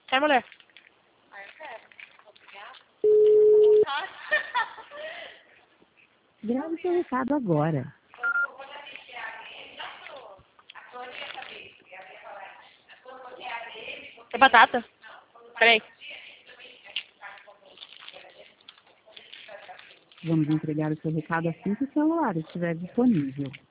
Quer, mulher? Grave seu recado agora. Quer batata? Peraí. Vamos entregar o seu recado assim que o celular estiver disponível.